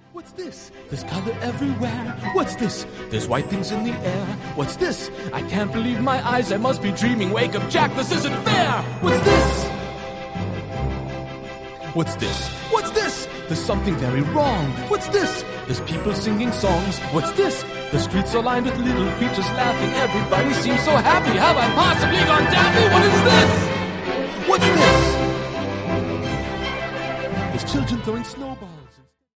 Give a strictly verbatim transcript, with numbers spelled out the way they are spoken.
What's this? There's color everywhere. What's this? There's white things in the air. What's this? I can't believe my eyes. I must be dreaming. Wake up, Jack. This isn't fair. What's this? What's this? What's this? There's something very wrong. What's this? There's people singing songs. What's this? The streets are lined with little creatures laughing. Everybody seems so happy. Have I possibly gone daffy? What is this? What's this? There's children throwing snowballs.